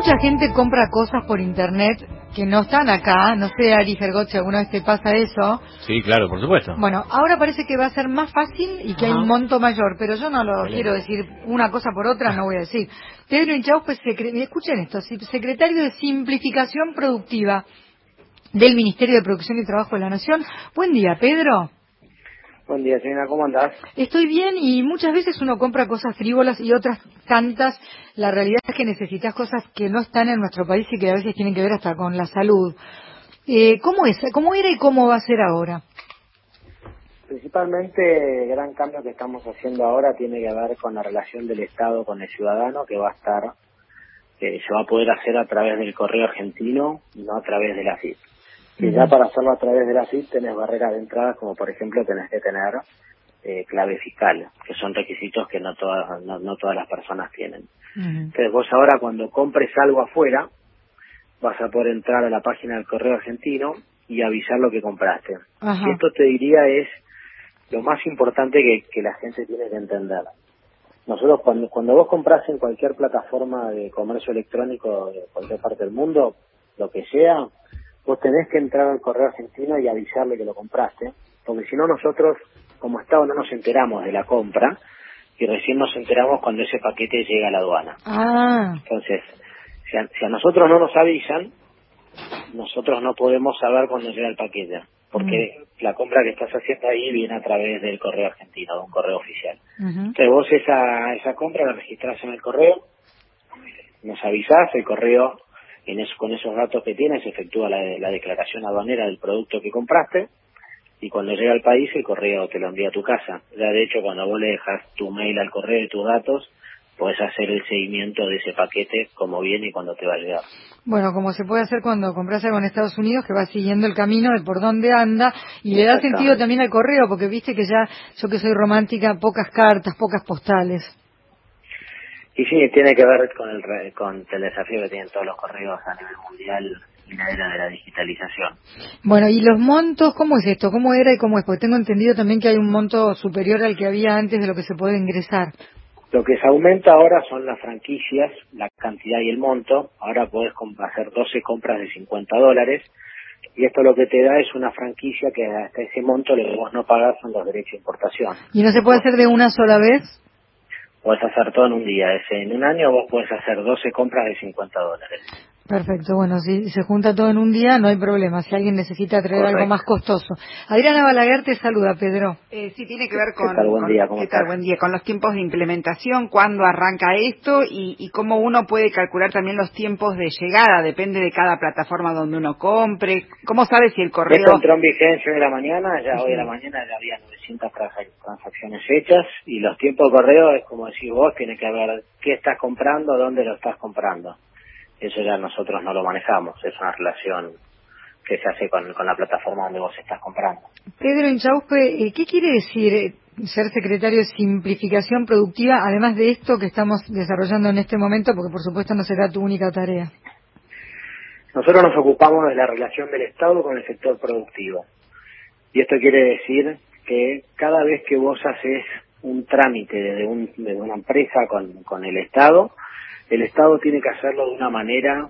mucha gente compra cosas por internet que no están acá. No sé, Ari Gergot, si alguna vez te pasa eso. Sí, claro, por supuesto. Bueno, ahora parece que va a ser más fácil y que hay un monto mayor, pero yo no lo Excelente. quiero decir una cosa por otra, no voy a decir. Pedro Inchauspe, escuchen esto, secretario de Simplificación Productiva del Ministerio de Producción y Trabajo de la Nación. Buen día, Pedro. Buen día, señora, ¿cómo andás? Estoy bien, y muchas veces uno compra cosas frívolas y otras tantas. La realidad es que necesitas cosas que no están en nuestro país y que a veces tienen que ver hasta con la salud. ¿Cómo es? ¿Cómo era y cómo va a ser ahora? Principalmente el gran cambio que estamos haciendo ahora tiene que ver con la relación del Estado con el ciudadano, que va a estar, se va a poder hacer a través del correo argentino, no a través de la AFIP. Que ya para hacerlo a través de la AFIP tenés barreras de entrada, como por ejemplo tenés que tener clave fiscal, que son requisitos que no todas las personas tienen. Entonces vos ahora cuando compres algo afuera, vas a poder entrar a la página del correo argentino y avisar lo que compraste. Y esto te diría es lo más importante que la gente tiene que entender. Nosotros cuando vos compras en cualquier plataforma de comercio electrónico de cualquier parte del mundo, lo que sea, vos tenés que entrar al correo argentino y avisarle que lo compraste, porque si no nosotros como Estado no nos enteramos de la compra y recién nos enteramos cuando ese paquete llega a la aduana. Entonces, si a nosotros no nos avisan, nosotros no podemos saber cuándo llega el paquete, porque la compra que estás haciendo ahí viene a través del correo argentino, de un correo oficial. Entonces vos esa compra la registrás en el correo, nos avisás, el correo con esos datos que tienes efectúa la declaración aduanera del producto que compraste, y cuando llega al país el correo te lo envía a tu casa. Ya de hecho cuando vos le dejas tu mail al correo y tus datos, podés hacer el seguimiento de ese paquete, como viene y cuando te va a llegar. Bueno, como se puede hacer cuando compras algo en Estados Unidos, que va siguiendo el camino de por dónde anda, y le da sentido también al correo, porque viste que ya, yo que soy romántica, pocas cartas, pocas postales. Y sí, tiene que ver con el desafío que tienen todos los correos a nivel mundial y la era de la digitalización. Bueno, ¿y los montos? ¿Cómo es esto? ¿Cómo era y cómo es? Porque tengo entendido también que hay un monto superior al que había antes de lo que se puede ingresar. Lo que se aumenta ahora son las franquicias, la cantidad y el monto. Ahora podés hacer 12 compras de $50, y esto lo que te da es una franquicia que hasta ese monto lo que vos no pagás son los derechos de importación. ¿Y no se puede hacer de una sola vez? Podés hacer todo en un día. En un año vos podés hacer 12 compras de $50. Perfecto, bueno, si se junta todo en un día no hay problema, si alguien necesita traer algo más costoso. Adriana Balaguer te saluda, Pedro. Sí, tiene que ver con... ¿Qué tal? Buen día, ¿cómo ¿qué tal? estás? Buen día. Con los tiempos de implementación, cuándo arranca esto y cómo uno puede calcular también los tiempos de llegada, depende de cada plataforma donde uno compre. ¿Cómo sabe si el correo...? Esto entró en vigencia hoy de la mañana, hoy de la mañana ya había 900 transacciones hechas, y los tiempos de correo es como decís vos, tiene que ver qué estás comprando, dónde lo estás comprando. Eso ya nosotros no lo manejamos, es una relación que se hace con la plataforma donde vos estás comprando. Pedro Inchauspe, ¿qué quiere decir ser secretario de Simplificación Productiva, además de esto que estamos desarrollando en este momento, porque por supuesto no será tu única tarea? Nosotros nos ocupamos de la relación del Estado con el sector productivo, y esto quiere decir que cada vez que vos haces un trámite de una empresa con el Estado tiene que hacerlo de una manera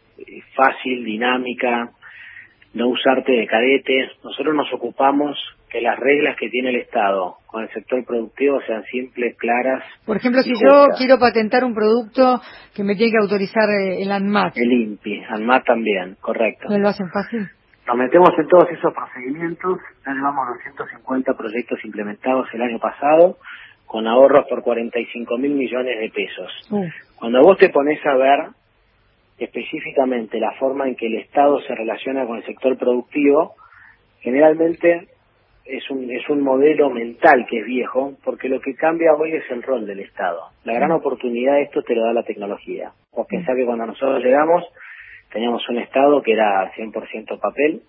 fácil, dinámica, no usarte de cadete. Nosotros nos ocupamos que las reglas que tiene el Estado con el sector productivo sean simples, claras. Por ejemplo, si justas. yo quiero patentar un producto que me tiene que autorizar el ANMAT. El INPI, ANMAT también, correcto. ¿Me lo hacen fácil? Nos metemos en todos esos procedimientos, ya llevamos 250 proyectos implementados el año pasado, con ahorros por 45.000 millones de pesos. Cuando vos te pones a ver específicamente la forma en que el Estado se relaciona con el sector productivo, generalmente es un modelo mental que es viejo, porque lo que cambia hoy es el rol del Estado. La gran oportunidad de esto te lo da la tecnología. Vos pensás que cuando nosotros llegamos teníamos un Estado que era 100% papel,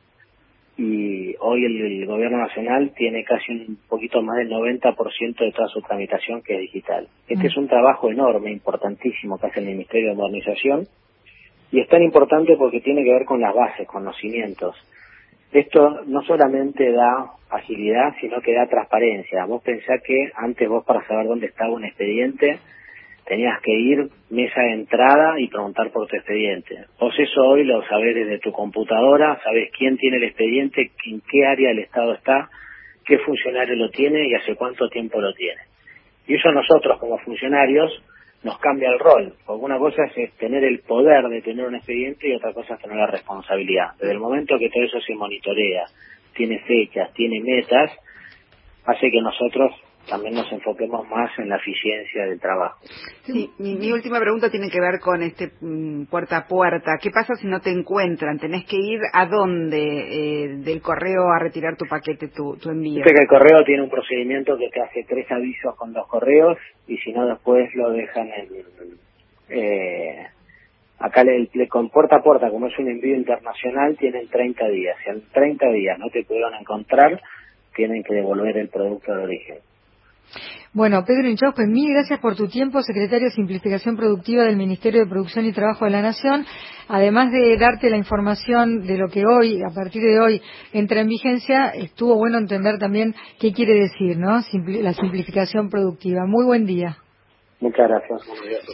y hoy el gobierno nacional tiene casi un poquito más del 90% de toda su tramitación que es digital. Este es un trabajo enorme, importantísimo, que hace el Ministerio de Modernización, y es tan importante porque tiene que ver con las bases, con los cimientos. Esto no solamente da agilidad, sino que da transparencia. Vos pensás que antes vos, para saber dónde estaba un expediente, tenías que ir mesa de entrada y preguntar por tu expediente. Vos eso hoy lo sabés desde tu computadora, sabés quién tiene el expediente, en qué área del Estado está, qué funcionario lo tiene y hace cuánto tiempo lo tiene. Y eso a nosotros como funcionarios nos cambia el rol, porque una cosa es tener el poder de tener un expediente y otra cosa es tener la responsabilidad. Desde el momento que todo eso se monitorea, tiene fechas, tiene metas, hace que nosotros también nos enfoquemos más en la eficiencia del trabajo. Sí, mi última pregunta tiene que ver con puerta a puerta. ¿Qué pasa si no te encuentran? ¿Tenés que ir a dónde del correo a retirar tu paquete, tu envío? Viste que el correo tiene un procedimiento que te hace 3 avisos con 2 correos y si no después lo dejan acá con puerta a puerta, como es un envío internacional, tienen 30 días. Si en 30 días no te pudieron encontrar, tienen que devolver el producto de origen. Bueno, Pedro Inchauspe, pues mil gracias por tu tiempo, secretario de Simplificación Productiva del Ministerio de Producción y Trabajo de la Nación. Además de darte la información de lo que hoy, a partir de hoy, entra en vigencia, estuvo bueno entender también qué quiere decir, ¿no? La simplificación productiva. Muy buen día. Muchas gracias.